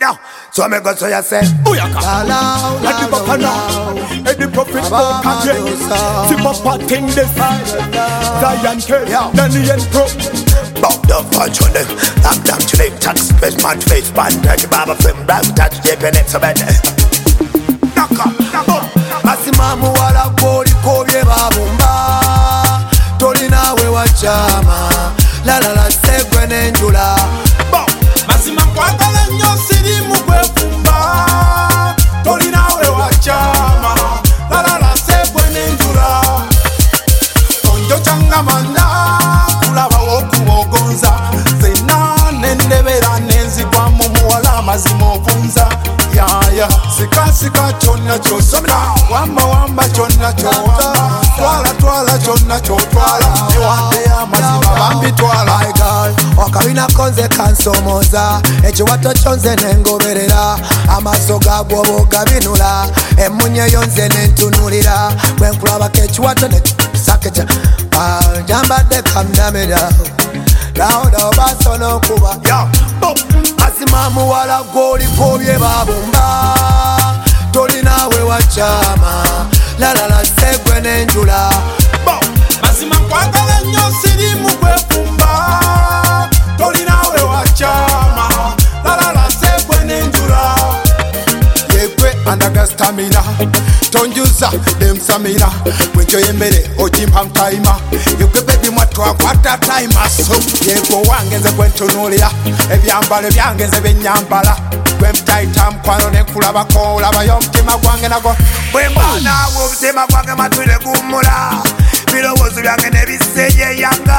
Yo, so me go so you say Booyaka. Let the bacana. And the prophet spoke again. Zip up a thing this. Zion K. Danny and Pro. Bob the fortune. I'm down to them. Tax space, man, face, bad, dirty, baba, film, black, touch, JP, next of it. Knock up, knock up. Masimamu wala goli kobye babumba. Tolina we wachama. La la la segwe nenjula. Masima kwakala nyo siri mugwefumba. Tolina we wachama. La la la segwe nenjula. Onjo changa manda. Kulaba woku wogonza. Zena nendebera nenzi kwa mumuwala mazimo funza. Ya sika sika chona chosona. Wamba chona chowamba. Twala chona chotwala. Ewande ya mazima bambi twala. My girl, wakawina konze kansomoza. Echi wato chonze nengoberera. Amaso gabwo bogabinula. Emunye yonze nentunulira. Wenkulaba kechi wato ne sakecha. Jamba de kamdameda. Lauda baso no kuba. Yo, asimamu wala goli kobye babumba. Tolina we wachama. La la la segwe nenjula. Masima kwakala nyo siri mugwefumba. Tolina we wachama. La la la segwe nenjula. Yekwe andaga stamina. Tonjuza dem samina. Wencho yembere ojimpa mtaima. Yekwe baby mwatwa kwata taima. So yekwe wangeze kwentunulia. Ebyambalo byangenze benyambala. Wemtaita mkwano nekulaba ko laba yomtima gwange nago. Bwembana wobutima gwange matwile gumula. Birowozo byange nebiseye yanga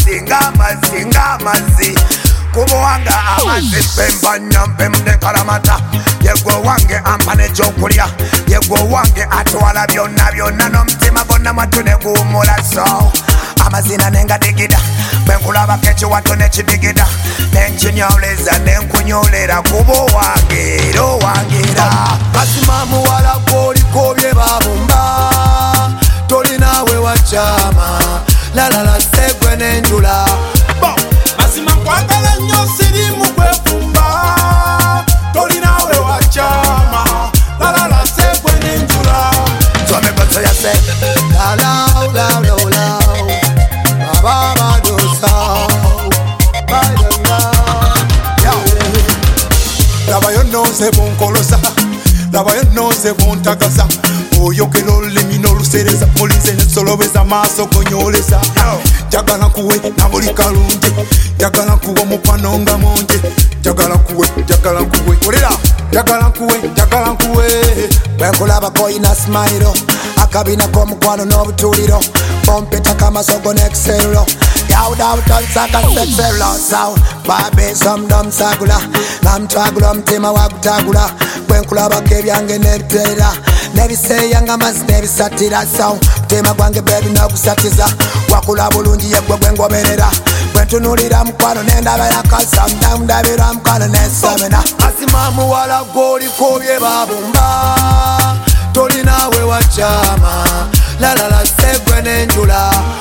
amazi. Kubo wanga amazi pemba nyampe mde kalamata. Yegwo wange ampane chokulya. Yegwo wange atwala byonna n'omutima gonna matwile gumula. So amazina nenga digida. Bwenkulaba kechi wato nechidigida. Nenchinyoleza nenkunyolera kubo wange ro wangira. Masimamu wala goli kobye babumba. Tolina we wachama. La la la segwe nenjula. Masima kwakala nyo siri mugwefumba. Tolina we wachama. La la la segwe nenjula. So me go so you say la Baba do so. Laba yo no se bon kolosa. Laba yo no se bon takasa. Oyo ke lolimi no lusereza. Polize ne solo beza maso konyoleza. Jagala kuwe na buli kalungi. Jagala kuwe mupanonga monje. Jagala kuwe. Olera. Jagala kuwe. Bwenkulaba koyina smile. Akabina komukwano n'obutuliro. Pompeta kamasogo n'excelo. Yawuda utonsaga sexelo. So babe somdom sagula. Namtwagula mtima wagutagula. Bwenkulaba kebyange nebitera. Nebiseya nga mazzi nebisatira. So mtima gwange baby nogusatiza. Wakula bulungi yegwe gwengoberera. Bwentunulira mukwano nendabera kasam. Ndabira mukwano nesamena. Asimamu wala goli kobye babumba. Tolina we wachama. La la la segwe nenjula.